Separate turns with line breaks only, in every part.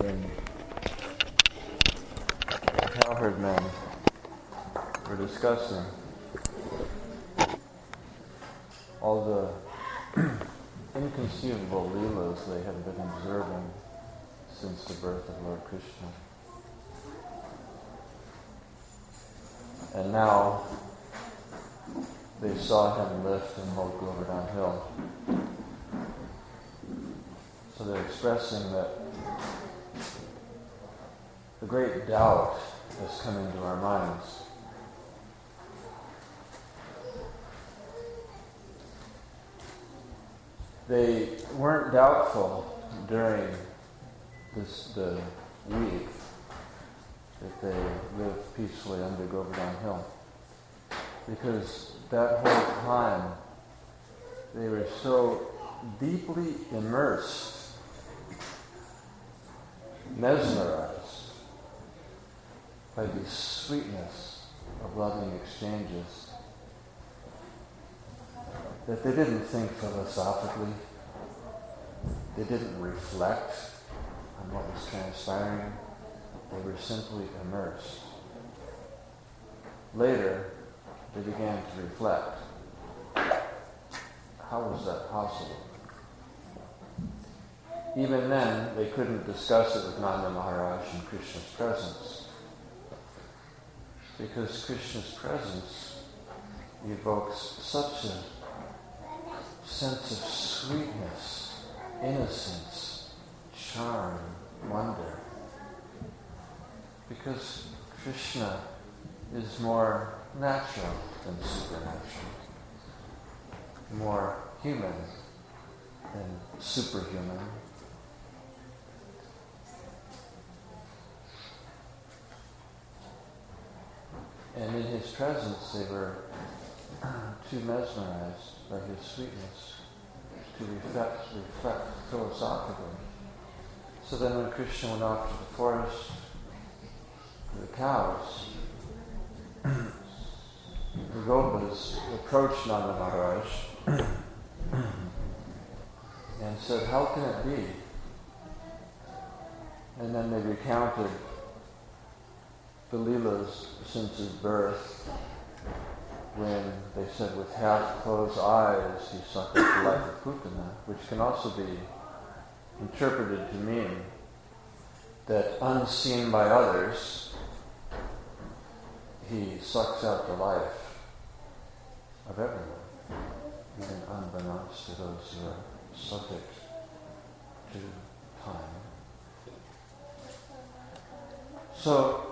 when the cowherd men were discussing all the inconceivable leelas they had been observing since the birth of Lord Krishna. And now they saw him lift and hold Govardhan Hill. So they're expressing that the great doubt has come into our minds. They weren't doubtful during the week that they lived peacefully under Govardhan Hill, because that whole time they were so deeply immersed, mesmerized by the sweetness of loving exchanges that they didn't think philosophically, they didn't reflect on what was transpiring, they were simply immersed. Later, they began to reflect. How was that possible? Even then, they couldn't discuss it with Nanda Maharaj in Krishna's presence, because Krishna's presence evokes such a sense of sweetness, innocence, charm, wonder. Because Krishna is more natural than supernatural, more human than superhuman. And in his presence they were too mesmerized by his sweetness to reflect philosophically. So then when Krishna went off to the forest with the cows, the Gopas approached Nanda Maharaj and said, "How can it be?" And then they recounted the Leelas since his birth, when they said with half-closed eyes he suckled the life of Putana, which can also be interpreted to mean that unseen by others, he sucks out the life of everyone, even unbeknownst to those who are subject to time. So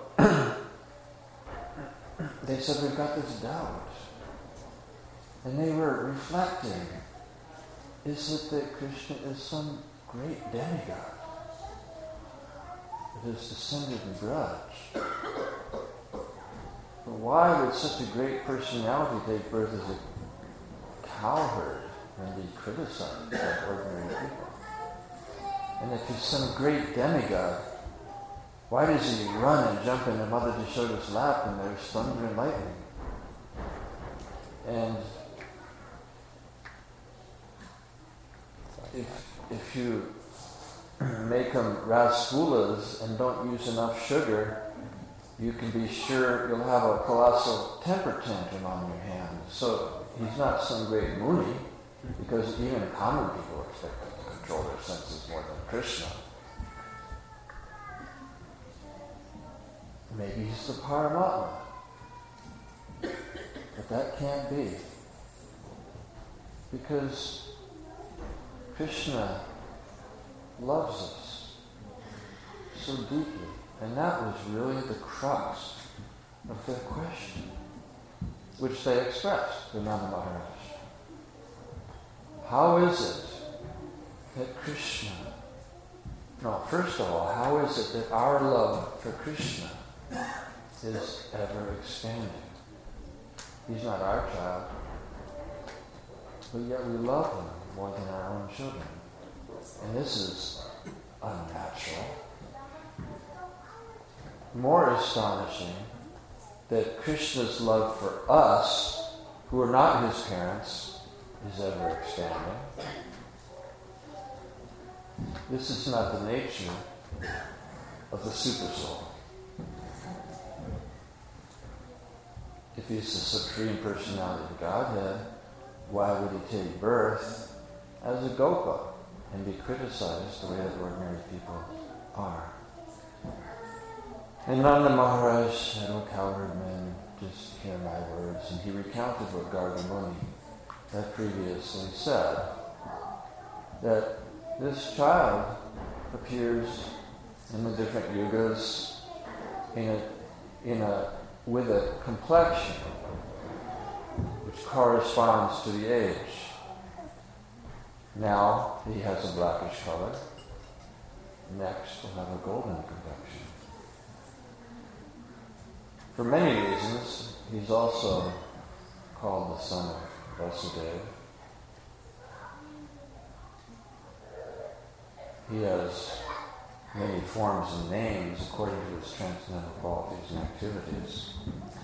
they said, "We've got this doubt." And they were reflecting, is it that Krishna is some great demigod that has descended in grudge? But why would such a great personality take birth as a cowherd and be criticized by ordinary people? And if he's some great demigod, why does he run and jump into Mother Yashoda's lap when there's thunder and lightning? And if you make them rasgulas and don't use enough sugar, you can be sure you'll have a colossal temper tantrum on your hands. So he's not some great Muni, because even common people expect to control their senses more than Krishna. Maybe he's the Paramatma. But that can't be. Because Krishna loves us so deeply. And that was really the crux of their question, which they expressed to Nanda Maharaj. How is it that Krishna... No, first of all, how is it that our love for Krishna is ever expanding? He's not our child, but yet we love him more than our own children. And this is unnatural. More astonishing that Krishna's love for us, who are not his parents, is ever expanding. This is not the nature of the supersoul. If he's the Supreme Personality of Godhead, why would he take birth as a Gopa and be criticized the way that ordinary people are? And Nanda Maharaj said, "O cowherd men, just hear my words." And he recounted what Garga Muni had previously said, that this child appears in the different yugas with a complexion which corresponds to the age. Now he has a blackish color. Next he'll have a golden complexion. For many reasons, he's also called the son of Vasudeva. He has many forms and names according to his transcendental qualities and activities.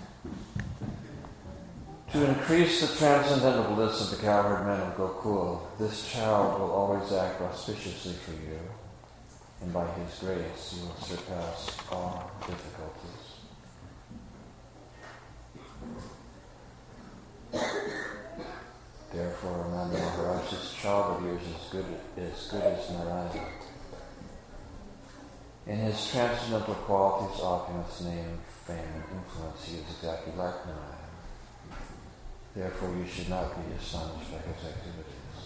To increase the transcendental bliss of the cowherd men of Gokul, this child will always act auspiciously for you, and by his grace you will surpass all difficulties. Therefore, Nanda Maharaj, this child of yours is good as Narayana. In his transcendental qualities, opulence, name, fame, and influence, he is exactly like Narayana. Therefore, you should not be astonished by his activities.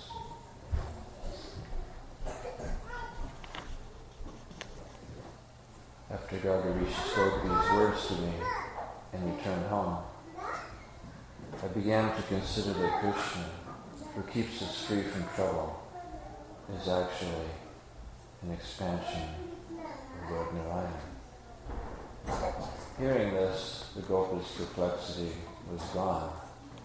After Gargarishi spoke these words to me and returned home, I began to consider that Krishna, who keeps us free from trouble, is actually an expansion of Lord Narayana. Hearing this, the Gopa's perplexity was gone,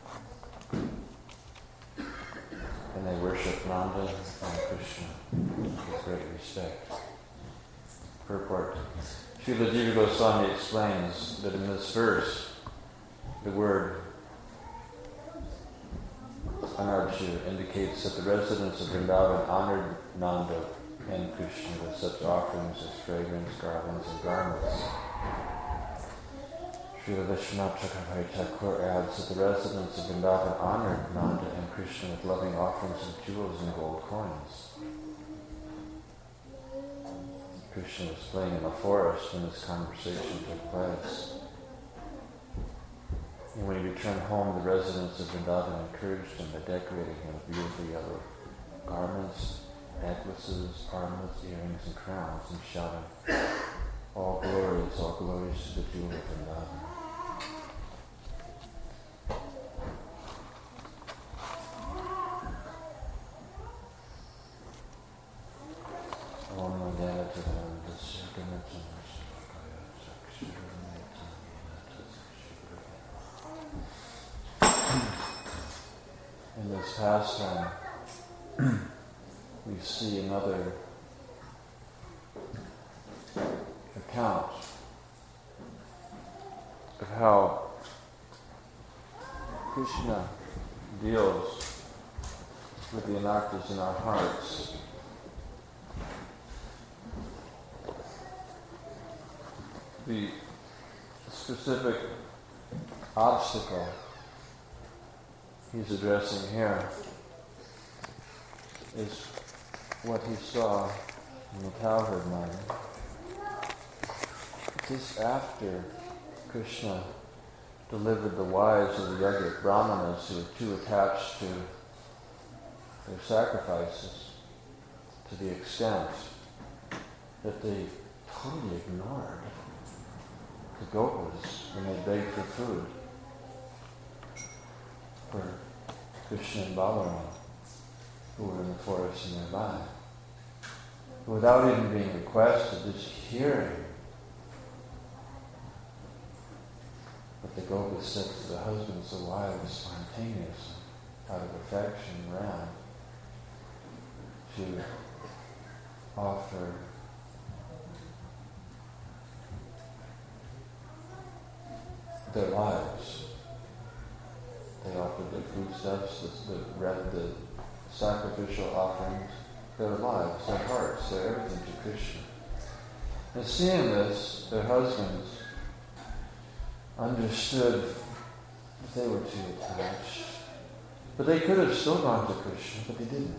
and they worshipped Nanda and Krishna with great respect. Purport. Srila Jiva Goswami explains that in this verse, the word Anarju indicates that the residents of Vrindavan honored Nanda and Krishna with such offerings as fragrance, garlands, and garments. Srila Vishwanath Chakravarti Thakur adds that the residents of Vrindavan honored Nanda and Krishna with loving offerings of jewels and gold coins. Krishna was playing in the forest when this conversation took place. And when he returned home, the residents of Vrindavan encouraged him by decorating him with beautiful yellow garments, necklaces, armlets, earrings, and crowns, and shouting, all glories to the jewel of Vrindavan." In this pastime, we see another account of how Krishna deals with the anarthas in our hearts. The specific obstacle he's addressing here is what he saw in the cowherd man. Just after Krishna delivered the wives of the yogic brahmanas who were too attached to their sacrifices to the extent that they totally ignored the gopas when they begged for food for Krishna and Balaram, who were in the forest nearby. Without even being requested, just hearing what the gopas said to the husbands, the wives spontaneously, out of affection, ran to offer their lives. They offered their foodstuffs, the sacrificial offerings, their lives, their hearts, their everything to Krishna. And seeing this, their husbands understood that they were too attached. But they could have still gone to Krishna, but they didn't.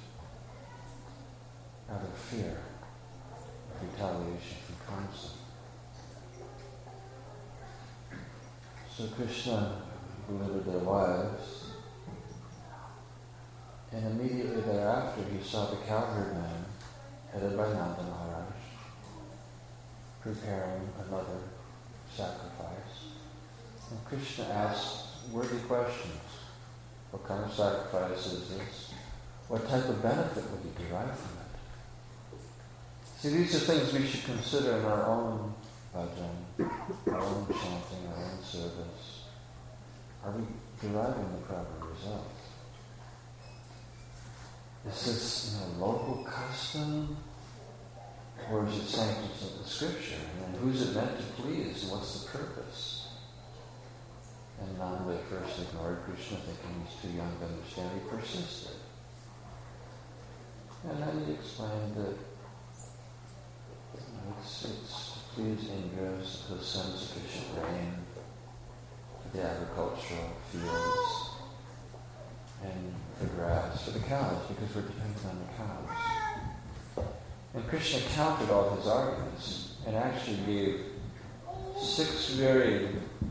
Out of fear of retaliation from Kamsa. So Krishna delivered their wives, and immediately thereafter he saw the cowherd man, headed by Nanda Maharaj, preparing another sacrifice. And Krishna asked worthy questions. What kind of sacrifice is this? What type of benefit would you derive from it? See, these are things we should consider in our own bhajan, our own chanting, our own service. Are we deriving the proper results? Is this local custom? Or is it sanctity of the scripture? And who's it meant to please? And what's the purpose? And Nanda at first ignored Krishna, thinking he's too young to understand. He persisted. And then he explained that it's to please Indra, to send sufficient rain for the agricultural fields and for grass, for the cows, because we're dependent on the cows. And Krishna countered all his arguments and actually gave 6 very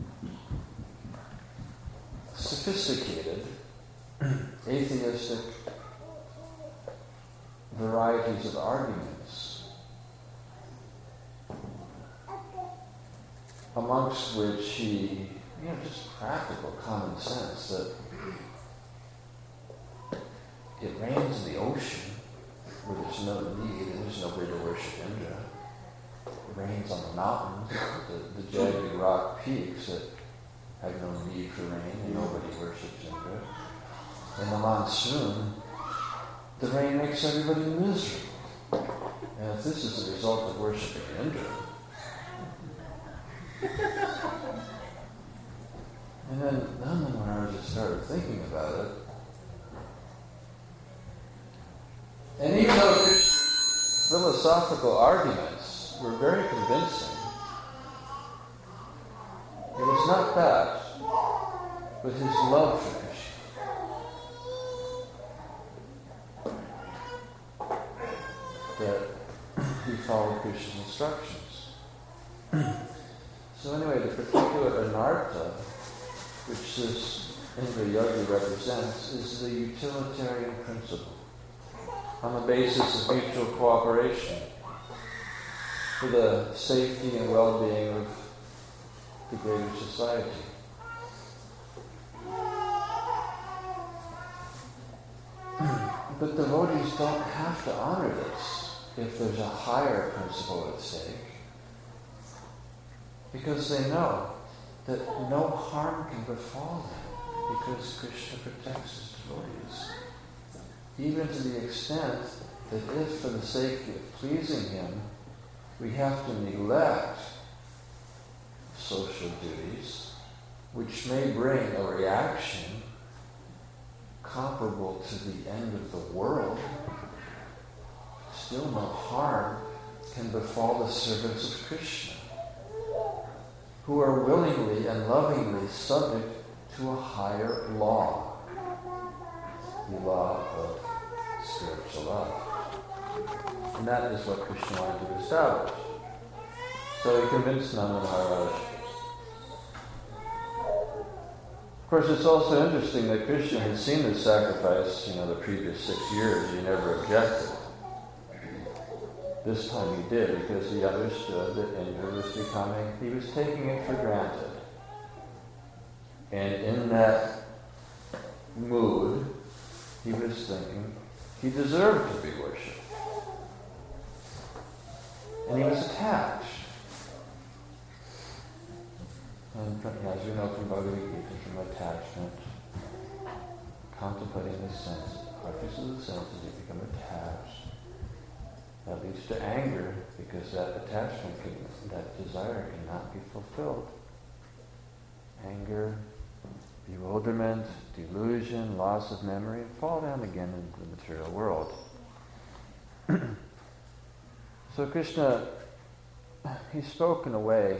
sophisticated, atheistic varieties of arguments, amongst which he, just practical common sense that it rains in the ocean where there's no need and there's nobody to worship Indra. It rains on the mountains, the jagged rock peaks that have no need for rain and nobody worships Indra. In the monsoon, the rain makes everybody miserable. And if this is the result of worshiping Indra, and then Nanda Maharaj just started thinking about it. And even though his philosophical arguments were very convincing, it was not that, but his love for Krishna that he followed Krishna's instructions. So anyway, the particular anartha which this Indra Yogi represents is the utilitarian principle on the basis of mutual cooperation for the safety and well-being of the greater society. But devotees don't have to honor this if there's a higher principle at stake, because they know that no harm can befall them because Krishna protects his devotees. Even to the extent that if for the sake of pleasing him we have to neglect social duties, which may bring a reaction comparable to the end of the world, still no harm can befall the servants of Krishna, who are willingly and lovingly subject to a higher law, the law of spiritual love. And that is what Krishna wanted to establish. So he convinced Nanda Maharaj. Of course, it's also interesting that Krishna had seen this sacrifice, the previous 6 years. He never objected. This time he did, because he understood that Indra he was taking it for granted. And in that mood, he was thinking he deserved to be worshipped. And he was attached. And as we know from Bhagavad Gita, from attachment, contemplating the senses, objects of the senses, you become attached. That leads to anger, because that attachment, that desire cannot be fulfilled. Anger, bewilderment, delusion, loss of memory, and fall down again into the material world. So Krishna he spoke in a way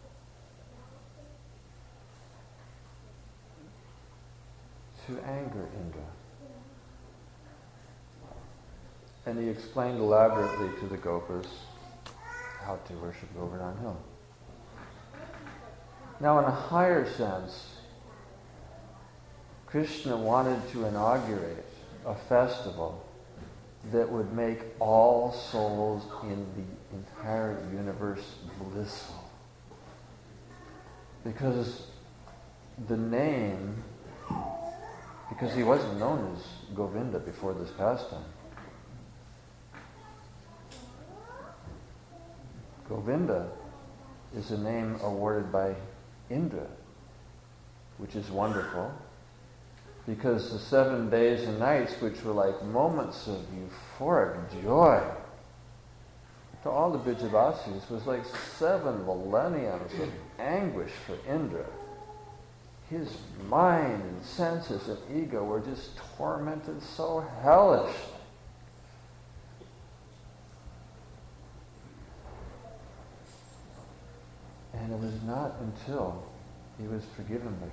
to anger Indra. And he explained elaborately to the Gopas how to worship Govardhan Hill. Now, in a higher sense, Krishna wanted to inaugurate a festival that would make all souls in the entire universe blissful. Because the name, because he wasn't known as Govinda before this pastime. Govinda is a name awarded by Indra, which is wonderful, because the 7 days and nights, which were like moments of euphoric joy, to all the Bijavasis was like 7 millenniums of anguish for Indra. His mind and senses and ego were just tormented so hellishly. And it was not until he was forgiven by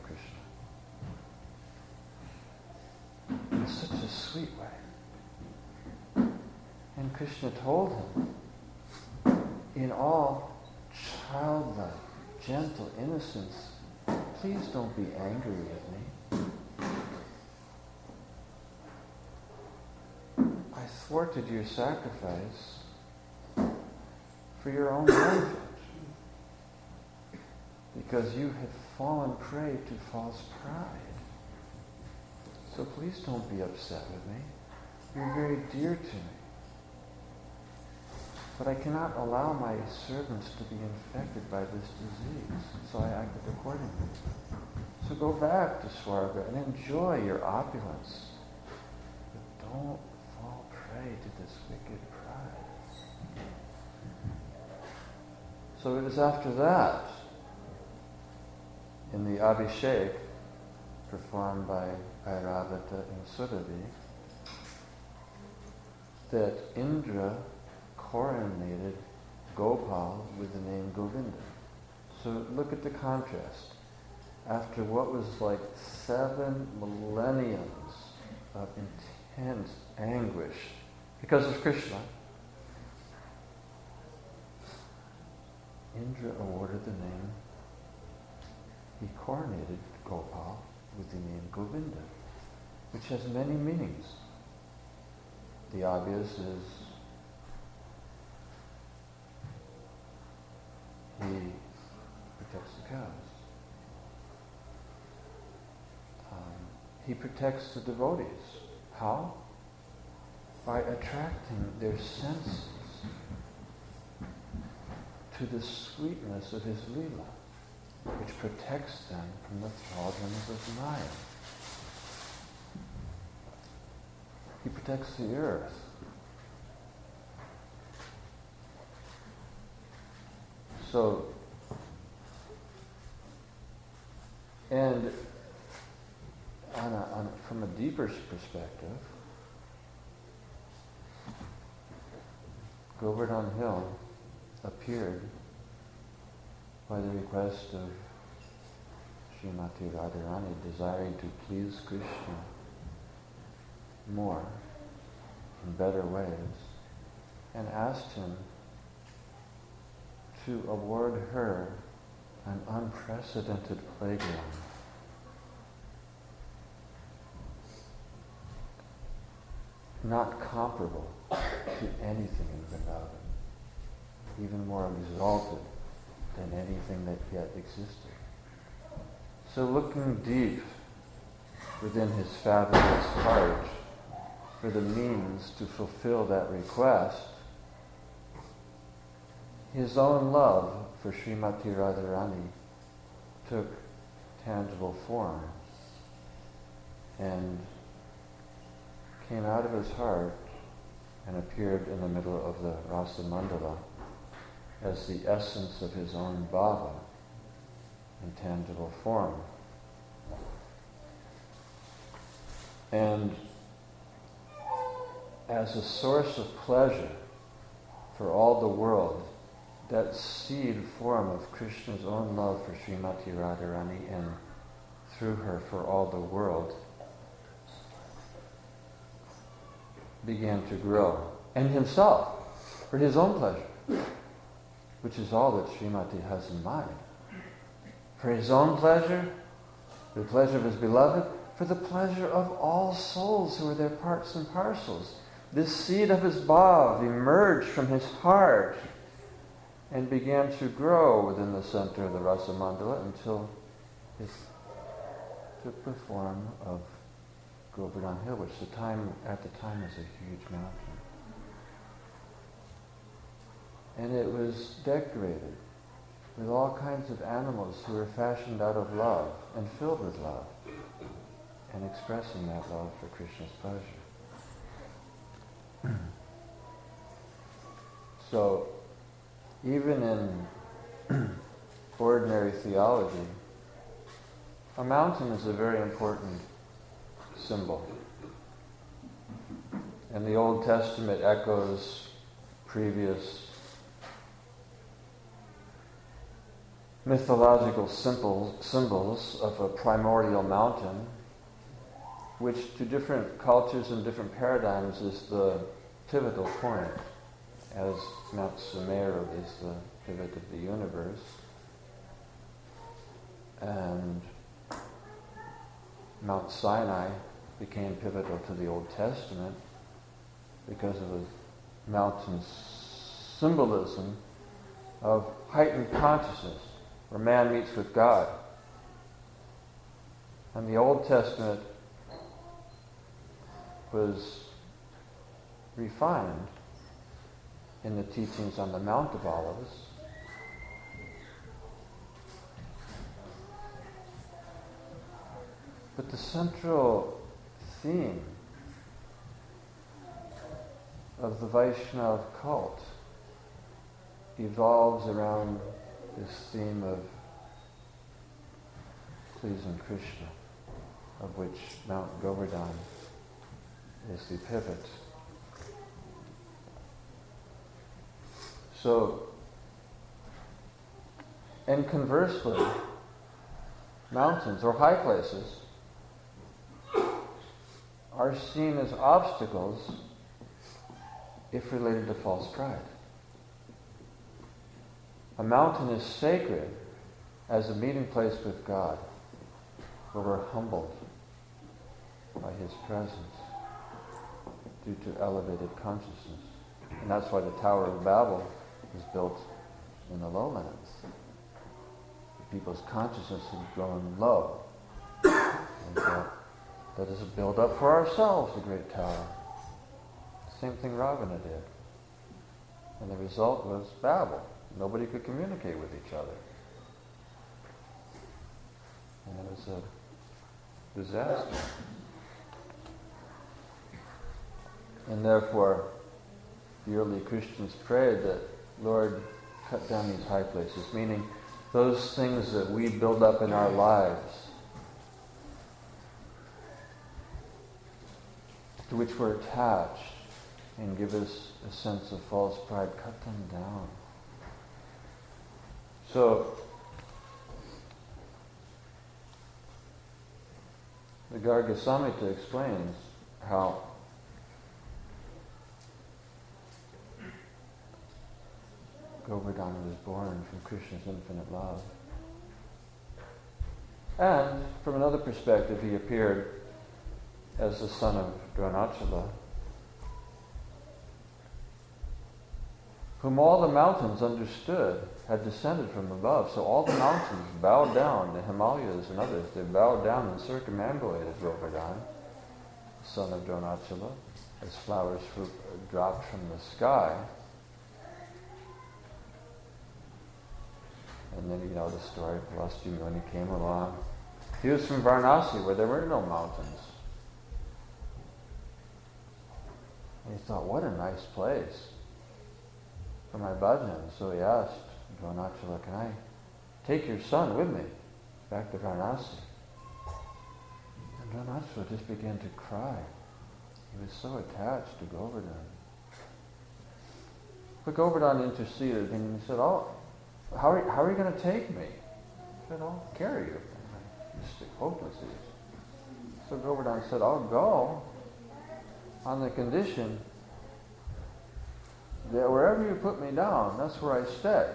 Krishna in such a sweet way. And Krishna told him, in all childlike, gentle innocence, please don't be angry with me. I thwarted your sacrifice for your own benefit, because you had fallen prey to false pride. So please don't be upset with me. You're very dear to me. But I cannot allow my servants to be infected by this disease, so I acted accordingly. So go back to Swarga and enjoy your opulence. But don't fall prey to this wicked pride. So it was after that, in the Abhishek performed by Airavata and Suravi, that Indra coronated Gopal with the name Govinda. So look at the contrast. After what was like 7 millenniums of intense anguish because of Krishna, Indra awarded the name, he coronated Gopal with the name Govinda, which has many meanings. The obvious is he protects the cows. He protects the devotees. How? By attracting their senses to the sweetness of his Leela, which protects them from the thraldoms of Maya. He protects the earth. So, and from a deeper perspective, Govardhan Hill appeared by the request of Srimati Radharani, desiring to please Krishna more, in better ways, and asked him to award her an unprecedented playground. Not comparable to anything in Vrindavan, even more exalted than anything that yet existed. So looking deep within his fabulous heart for the means to fulfill that request, his own love for Srimati Radharani took tangible form and came out of his heart and appeared in the middle of the Rasa Mandala as the essence of his own bhava in tangible form. And as a source of pleasure for all the world, that seed form of Krishna's own love for Srimati Radharani and through her for all the world began to grow. And himself, for his own pleasure, which is all that Srimati has in mind. For his own pleasure, the pleasure of his beloved, for the pleasure of all souls who are their parts and parcels. This seed of his bhav emerged from his heart and began to grow within the center of the Rasa Mandala until it took the form of Govardhan Hill, which at the time was a huge mountain. And it was decorated with all kinds of animals who were fashioned out of love and filled with love and expressing that love for Krishna's pleasure. So, even in ordinary theology, a mountain is a very important symbol. And the Old Testament echoes previous mythological symbols of a primordial mountain, which to different cultures and different paradigms is the pivotal point, as Mount Sumeru is the pivot of the universe. And Mount Sinai became pivotal to the Old Testament because of the mountain's symbolism of heightened consciousness, where man meets with God. And the Old Testament was refined in the teachings on the Mount of Olives. But the central theme of the Vaishnava cult evolves around this theme of pleasing Krishna, of which Mount Govardhan is the pivot. So, and conversely, mountains or high places are seen as obstacles if related to false pride. A mountain is sacred as a meeting place with God, where we're humbled by His presence due to elevated consciousness. And that's why the Tower of Babel is built in the lowlands. People's consciousness had grown low. And so, let us build up for ourselves a great tower. Same thing Ravana did. And the result was Babel. Nobody could communicate with each other. And it was a disaster. And therefore, the early Christians prayed that, Lord, cut down these high places, meaning those things that we build up in our lives, to which we're attached, and give us a sense of false pride, cut them down. So, the Garga Samhita explains how Govardhana was born from Krishna's infinite love. And from another perspective, he appeared as the son of Dronachala, whom all the mountains understood had descended from above. So all the mountains bowed down, the Himalayas and others, they bowed down and circumambulated Govardhana, the son of Dronachala, as flowers dropped from the sky. And then, you know, the story of Pulasti Muni came along. He was from Varanasi, where there were no mountains. And he thought, what a nice place for my bhajan. So he asked Dronachala, can I take your son with me back to Varanasi? And Dronachala just began to cry. He was so attached to Govardhan. But Govardhan interceded and he said, "Oh, how are you going to take me?" He said, "I'll carry you." Mystic hopelessness. So Govardhan said, "I'll go on the condition that wherever you put me down, that's where I stay."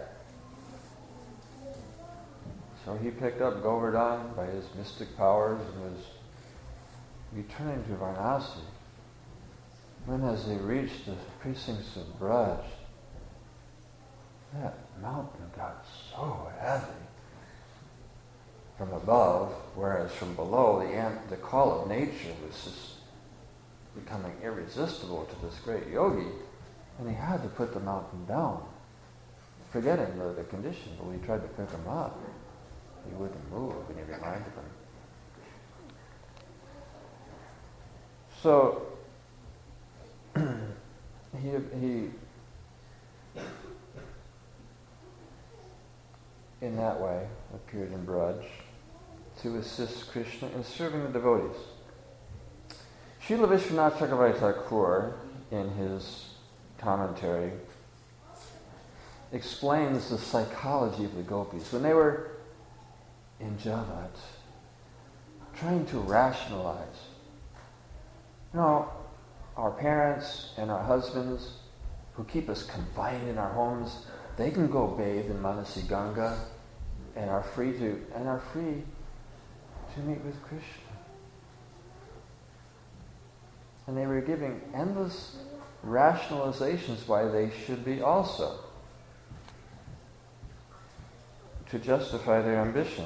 So he picked up Govardhan by his mystic powers and was returning to Varanasi. When as they reached the precincts of Braj, that mountain got so heavy from above, whereas from below the call of nature was just becoming irresistible to this great yogi, and he had to put the mountain down, forgetting the condition. But when he tried to pick him up, he wouldn't move, and he reminded him. So he in that way appeared in Braj to assist Krishna in serving the devotees. Srila Vishwanath Chakravarti Thakur, in his commentary, explains the psychology of the gopis. When they were in Javat, trying to rationalize, our parents and our husbands who keep us confined in our homes, they can go bathe in Manasi Ganga and are free to meet with Krishna. And they were giving endless rationalizations why they should be also, to justify their ambition.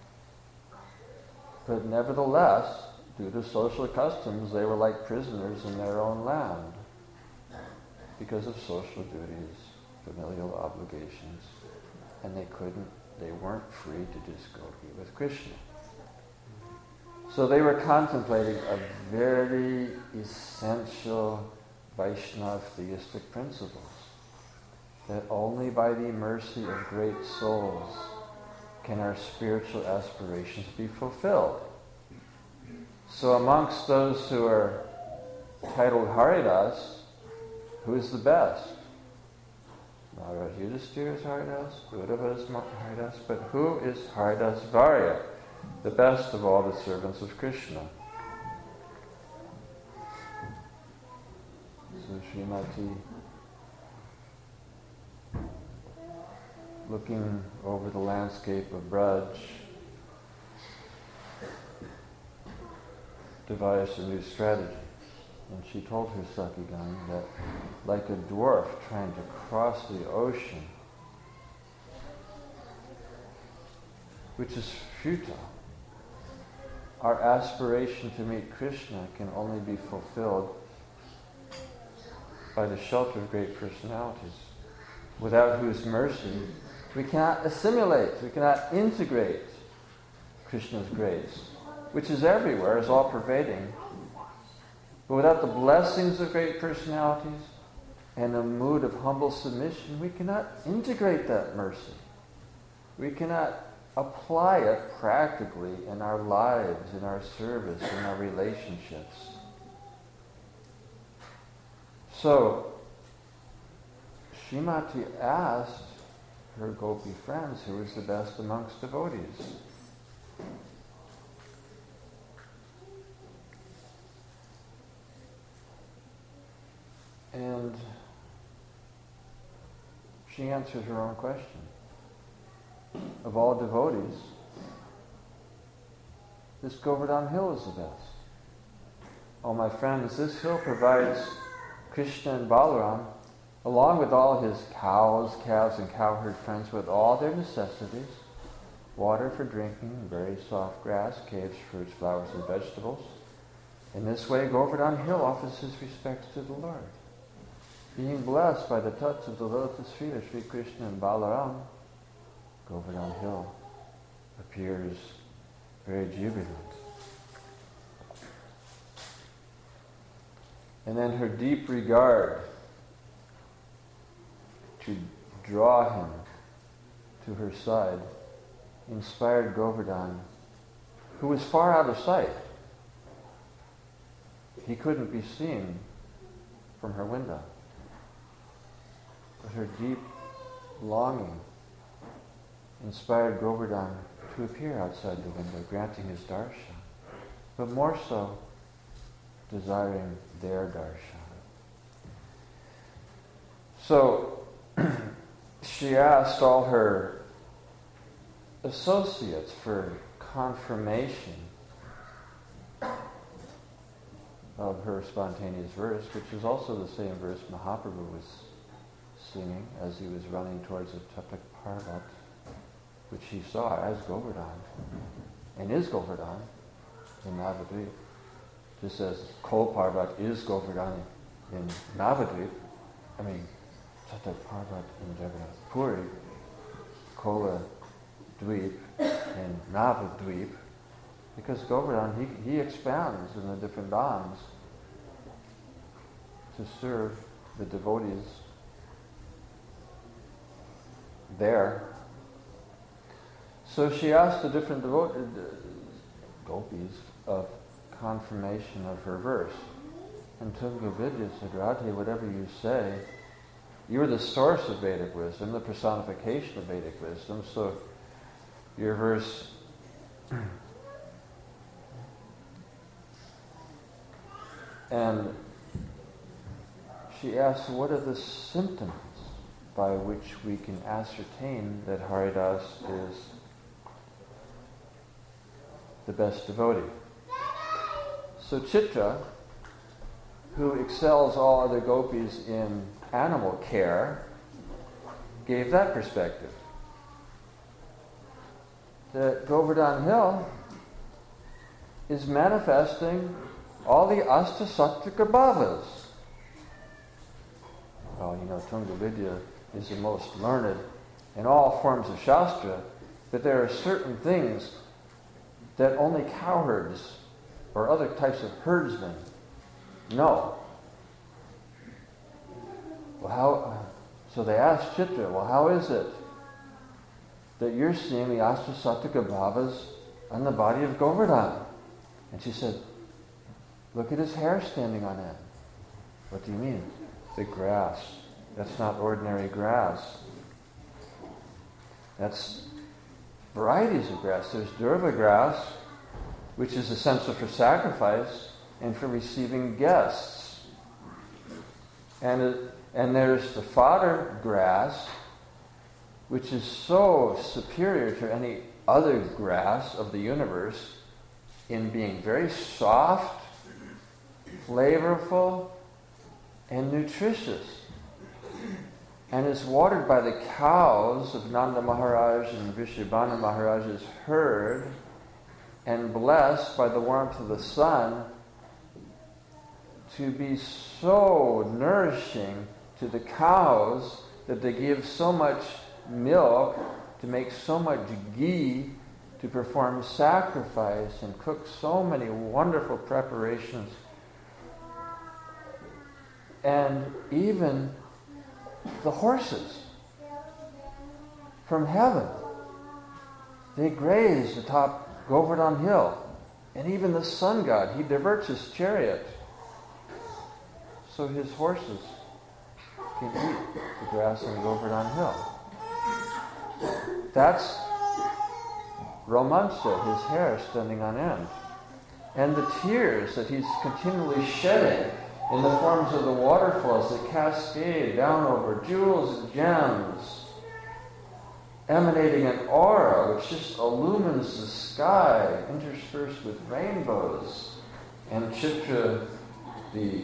But nevertheless, due to social customs, they were like prisoners in their own land because of social duties, familial obligations, and they weren't free to just go be with Krishna. So they were contemplating a very essential Vaishnava theistic principles, that only by the mercy of great souls can our spiritual aspirations be fulfilled. So amongst those who are titled Haridas, who is the best? Maharaj Yudhishthira is Haridas, Uddhava is Haridas, but who is Haridas Varya, the best of all the servants of Krishna? So Srimati, looking over the landscape of Braj, devised a new strategy. And she told her Sakhigan that, like a dwarf trying to cross the ocean, which is futile, our aspiration to meet Krishna can only be fulfilled by the shelter of great personalities, without whose mercy we cannot assimilate, we cannot integrate Krishna's grace, which is everywhere, is all-pervading. But without the blessings of great personalities and a mood of humble submission, we cannot integrate that mercy. We cannot apply it practically in our lives, in our service, in our relationships. So, Srimati asked her gopi friends who was the best amongst devotees. And she answered her own question. Of all devotees, this Govardhan hill is the best. Oh, my friends, this hill provides Krishna and Balaram, along with all his cows, calves, and cowherd friends, with all their necessities, water for drinking, very soft grass, caves, fruits, flowers, and vegetables. In this way, Govardhan hill offers his respects to the Lord. Being blessed by the touch of the lotus feet of Sri Krishna and Balaram, Govardhan hill appears very jubilant. And then her deep regard to draw him to her side inspired Govardhan, who was far out of sight. He couldn't be seen from her window. But her deep longing inspired Govardhan to appear outside the window, granting his darshan, but more so desiring their darshan. So she asked all her associates for confirmation of her spontaneous verse, which is also the same verse Mahaprabhu was singing as he was running towards the Tapak Parvat, which he saw as Govardhan, and is Govardhan in Navadvip. Just as Kol Parvat is Govardhan in Navadvip, Tapak Parvat in Jagannath Puri, Kola Dweep in Navadvip, because Govardhan, he expands in the different dhams to serve the devotees there. So she asked the different gopis of confirmation of her verse. And Tunga Vidya said, Radhe, whatever you say, you're the source of Vedic wisdom, the personification of Vedic wisdom, so your verse and she asked, what are the symptoms by which we can ascertain that Haridas is the best devotee? So Chitra, who excels all other gopis in animal care, gave that perspective. That Govardhan Hill is manifesting all the Ashtasaktika bhavas. Well, Tunga Vidya is the most learned in all forms of Shastra, but there are certain things that only cowherds or other types of herdsmen know. So they asked Chitra, well, how is it that you're seeing the Ashtasaktika bhavas on the body of Govardhan? And she said, look at his hair standing on end. What do you mean? The grass. That's not ordinary grass. That's varieties of grass. There's durva grass, which is essential for sacrifice and for receiving guests. And there's the fodder grass, which is so superior to any other grass of the universe in being very soft, flavorful, and nutritious. And is watered by the cows of Nanda Maharaj and Vrishabhana Maharaj's herd, and blessed by the warmth of the sun to be so nourishing to the cows that they give so much milk to make so much ghee to perform sacrifice and cook so many wonderful preparations. And even the horses from heaven, they graze atop Govardhan Hill. And even the sun god, he diverts his chariot so his horses can eat the grass on Govardhan Hill. That's Romansa, his hair standing on end. And the tears that he's continually shedding in the forms of the waterfalls that cascade down over jewels and gems, emanating an aura which just illumines the sky, interspersed with rainbows. And Chitra, the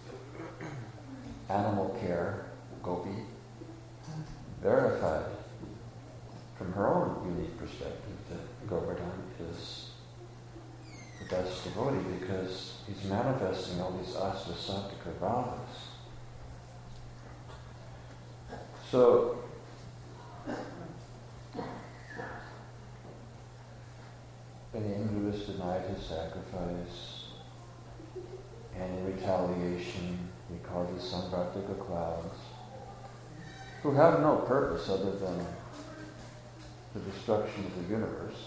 animal care gopi, verified from her own unique perspective that Govardhan is the best devotee because he's manifesting all these Ashtasaktika bhavas. So, when the Indus denied his sacrifice, and in retaliation he called his Sambhartika clouds, who have no purpose other than the destruction of the universe.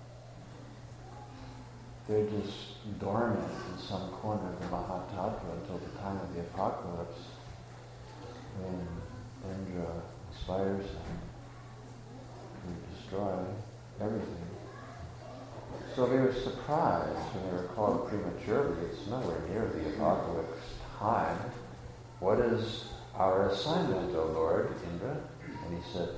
They're just dormant in some corner of the Mahatattva until the time of the apocalypse, when Indra inspires them to destroy everything. So they were surprised when they were called prematurely. It's nowhere near the apocalypse time. What is our assignment, O Lord, Indra? And he said,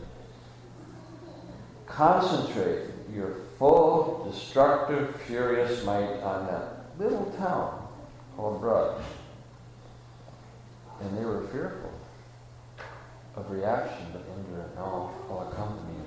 concentrate your full, destructive, furious might on that little town called Braj. And they were fearful of reaction, but Indra and all accompanied.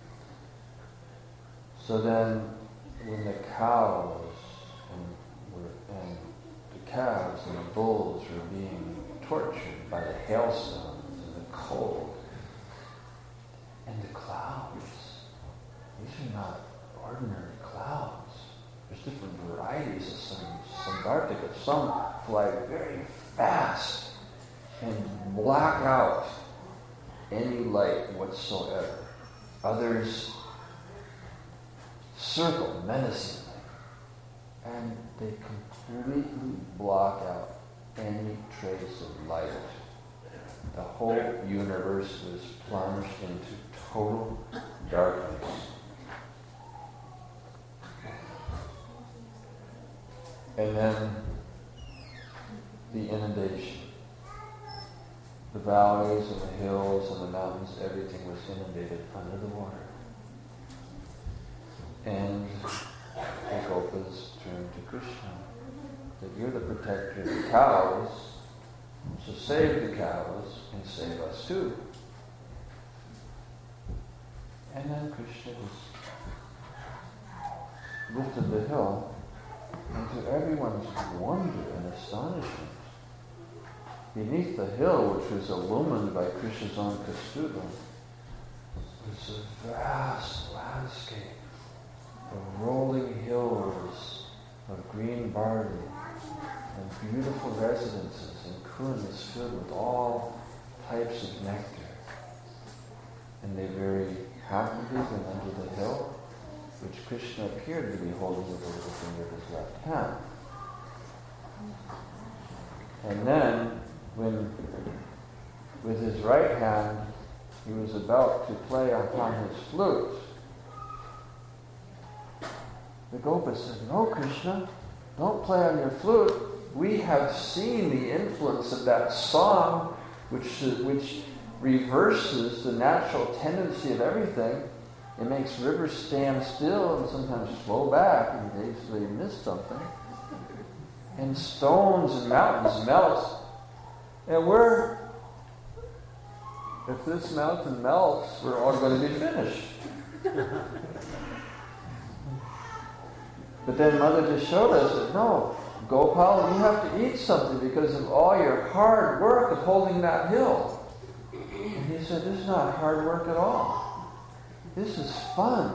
So then, when the cows and the calves and the bulls were being tortured by the hailstones and the cold and the clouds, these are not ordinary clouds. There's different varieties of some Arctic, some fly very fast and block out any light whatsoever. Others circle menacingly, and they completely block out any trace of light. The whole universe was plunged into total darkness. And then the inundation. The valleys and the hills and the mountains, everything was inundated under the water. And the Gopas turned to Krishna. That you're the protector of the cows, so save the cows and save us too. And then Krishna was lifted the hill, and to everyone's wonder and astonishment, beneath the hill, which was illumined by Krishna's own Kaustubha, was a vast landscape of rolling hills of green barley and beautiful residences and kundas filled with all types of nectar. And they very happily went under the hill, which Krishna appeared to be holding with the little finger of his left hand. And then, when with his right hand he was about to play upon his flute, the Gopa said, "No, Krishna, don't play on your flute. We have seen the influence of that song, which reverses the natural tendency of everything. It makes rivers stand still and sometimes flow back in case they miss something. And stones and mountains melt. And if this mountain melts, we're all going to be finished." But then Mother Yashoda said, "No, Gopal, you have to eat something because of all your hard work of holding that hill." And he said, "This is not hard work at all. This is fun."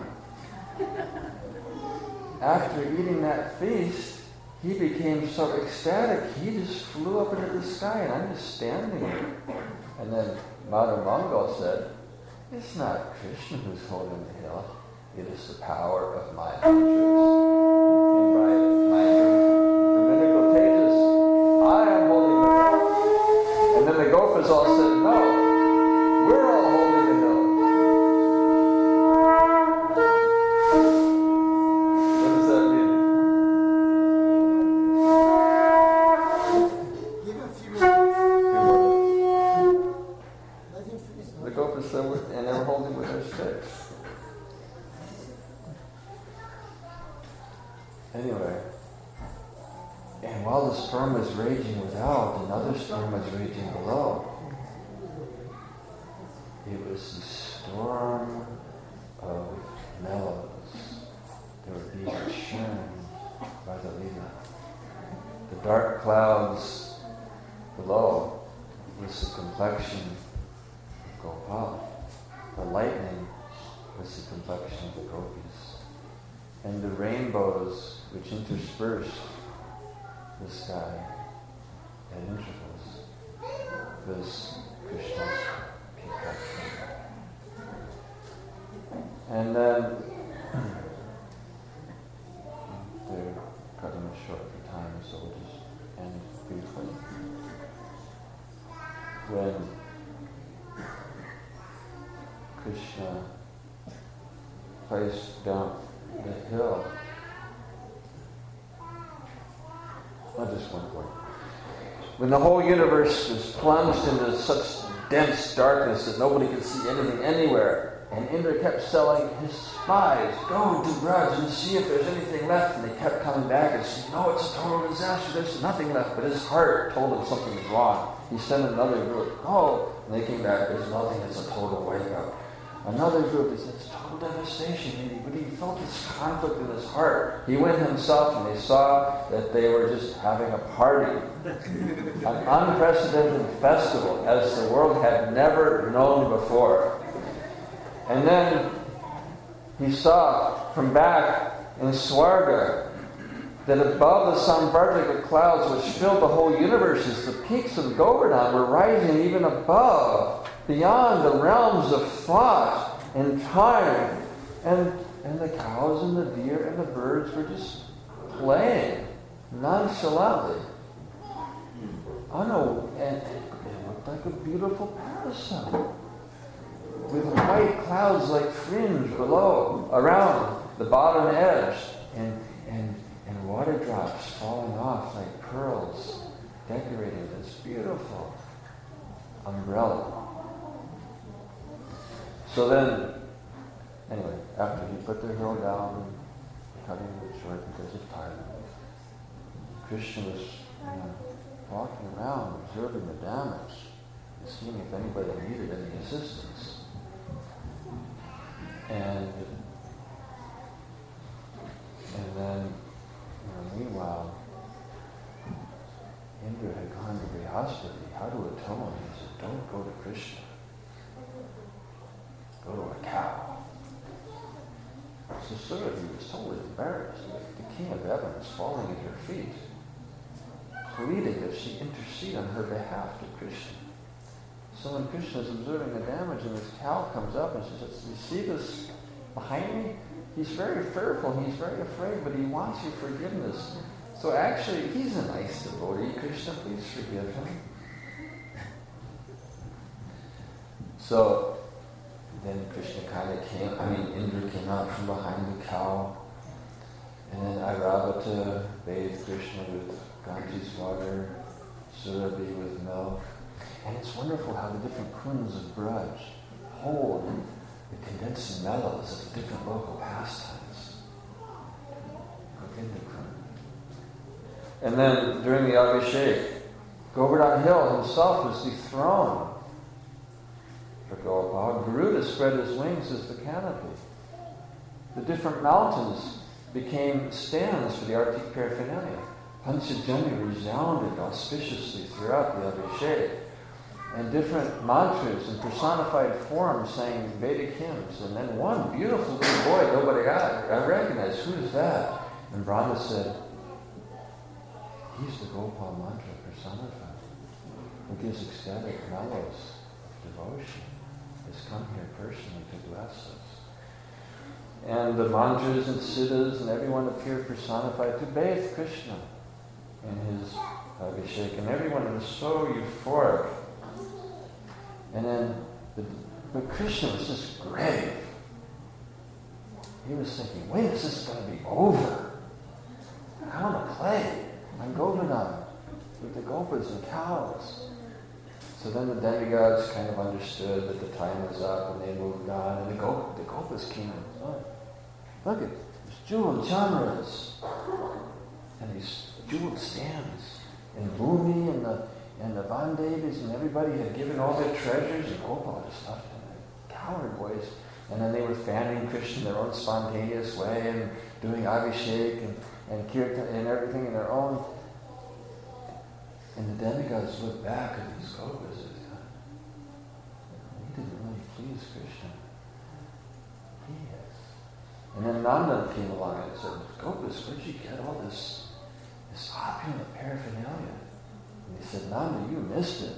After eating that feast, he became so ecstatic, he just flew up into the sky, and I'm just standing there. And then Mother Mangal said, "It's not Krishna who's holding the hill. It is the power of my matrix. And by my Brahminical Tejas, I am holding the hill." And then the Gopas all said, "No, we're all holding the hill." What does that mean?
Give him a few minutes. Let him finish.
The Gopas said, and they were holding with their sticks. Anyway, and while the storm was raging without, another storm was raging below. It was the storm of mellows that were being churned by the Leela. The dark clouds below was the complexion of Gopal. The lightning was the complexion of the Gopis. And the rainbows which interspersed the sky at intervals was Krishna's peacock. And then they're cutting it short for time, so we'll just end briefly. When Krishna placed down the hill. Just one point. When the whole universe was plunged into such dense darkness that nobody could see anything anywhere, and Indra kept telling his spies, go to Braj and see if there's anything left, and they kept coming back and saying, no, it's a total disaster, there's nothing left, but his heart told him something was wrong. He sent another group, go, and they came back, there's nothing, it's a total wipeout. Another group, he said, it's total devastation, but he felt this conflict in his heart. He went himself and they saw that they were just having a party. An unprecedented festival, as the world had never known before. And then he saw from back in Swarga that above the Samvartika clouds which filled the whole universe, as the peaks of Govardhan were rising even above, beyond the realms of thought and time. And the cows and the deer and the birds were just playing nonchalantly. Oh no, and it looked like a beautiful parasol with white clouds like fringe below, around the bottom edge, and water drops falling off like pearls, decorating this beautiful umbrella. So then, anyway, after he put the hill down, cutting it short because of time, Krishna was walking around, observing the damage, and seeing if anybody needed any assistance. And then, meanwhile, Indra had gone to Brihaspati. How to atone? He said, don't go to Krishna. Go to a cow. So Surabhi was totally embarrassed with the king of heaven is falling at her feet, pleading that she intercede on her behalf to Krishna. So when Krishna is observing the damage and this cow comes up and she says, you see this behind me? He's very fearful, he's very afraid, but he wants your forgiveness. So actually, he's a nice devotee. Krishna, please forgive him. So then Krishna Indra came out from behind the cow, and then Airavata bathed Krishna with Ganges water, Surabhi with milk. And it's wonderful how the different kunds of Braj hold the condensed mellows of the different local pastimes. Govinda Kund. And then during the Abhishek, Govardhan Hill himself was dethroned for Gopal. Garuda spread his wings as the canopy. The different mountains became stands for the Artik paraphernalia. Panchajanya resounded auspiciously throughout the Abhishek. And different mantras and personified forms sang Vedic hymns. And then one beautiful little boy, nobody I recognized, who is that? And Brahma said, he's the Gopal mantra personified, who gives ecstatic mellows of devotion. Has come here personally to bless us. And the mantras and siddhas and everyone appeared personified to bathe Krishna in his Abhishek. And everyone was so euphoric. And then, but Krishna was just grave. He was thinking, when is this going to be over? I want to play on Govardhan with the gopas and cows. So then the demigods kind of understood that the time was up and they moved on. And the gopas came in. Look at these jeweled chamras and these jeweled stands and Bhumi and the Vandevis and everybody had given all their treasures, and Gopal just left in a coward voice. And then they were fanning Krishna in their own spontaneous way and doing Abhishek and Kirtan and everything in their own. And the demigods looked back at these Gopas and thought, he didn't really please Krishna. He is. And then Nanda came along and said, Gopas, where'd you get all this opulent paraphernalia? And he said, Nanda, you missed it.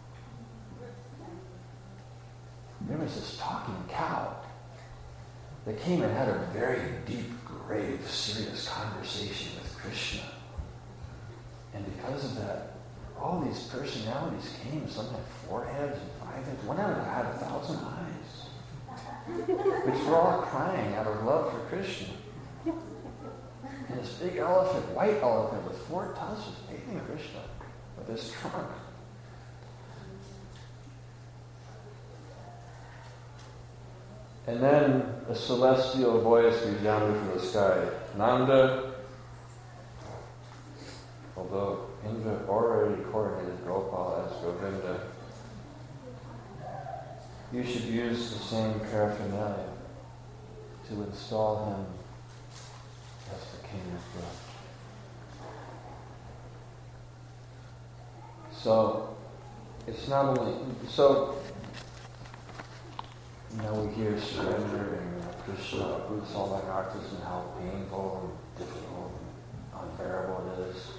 There was this talking cow that came and had a very deep, grave, serious conversation with Krishna. And because of that, all these personalities came. Some had 4 heads and 5 heads. One had 1,000 eyes. which we're all crying out of love for Krishna. And this big elephant, white elephant with 4 tusks, eating Krishna with his trunk. And then a celestial voice resounded from the sky. Nanda, although Indra already coordinated Gopal as Govinda, you should use the same paraphernalia to install him as the king of love. So, it's not only... So, we hear surrender and Krishna uproots all my artists and how painful and difficult and unbearable it is.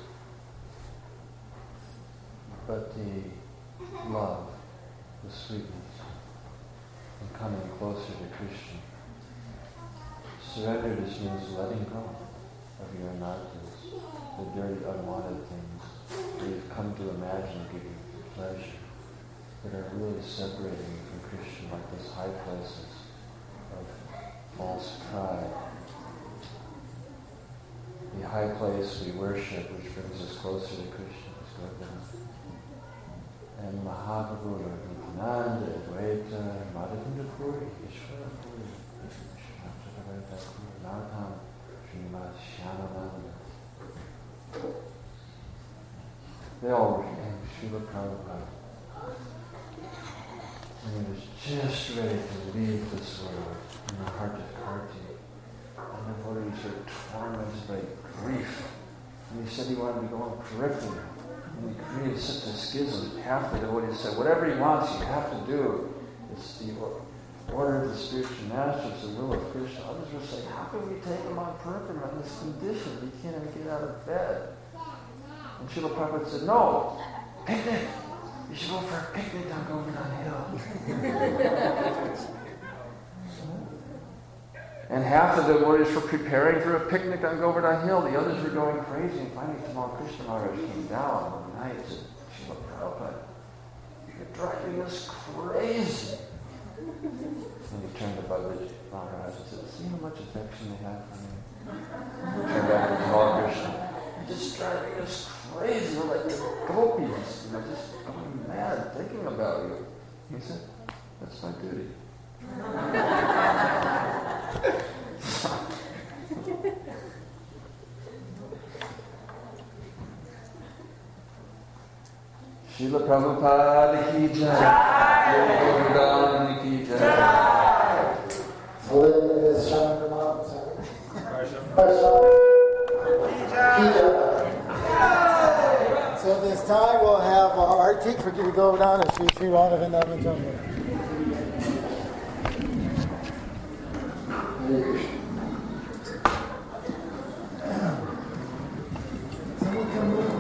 But the love, the sweetness, and coming closer to Krishna. Surrender just means letting go of your anarthas, the dirty, unwanted things that you've come to imagine give you pleasure, that are really separating you from Krishna, like those high places of false pride. The high place we worship, which brings us closer to Krishna, is Govinda. And Mahaprabhu, Nityananda, Advaita, Madhavendra Puri, Ishvara Puri, Shri Narottam, Srimad Shyamananda. They all were named Srila Prabhupada. And he was just ready to leave this world in the heart of Karti. And the devotees were tormented by grief. And he said he wanted to go on periphery. And he created such a schism. Half the devotees said, whatever he wants, you have to do. It's the order of the spiritual masters, the will of Krishna. Others were saying, how can we take him on periphery on this condition? He can't even get out of bed. And Srila Prabhupada said, no, picnic. You should go for a picnic on Govardhan Hill. And half the devotees were preparing for a picnic on Govardhan Hill. The others were going crazy. And finally, Tamal Krishna Maharaj came down one night and said, Srila Prabhupada, you're driving us crazy. And he turned to Bhagavad Maharaj and said, see how much affection they have for me? He turned back to Tamal Krishna. You're just driving us crazy. We're like the gopis. We're just going mad thinking about you. He said, that's my duty. Srila Prabhupada ki jai, Govardhan ki jai.
So this time we'll have Artik for Giri Govardhan and Sri Sri Radha Vrindavan Jumbo. Someone come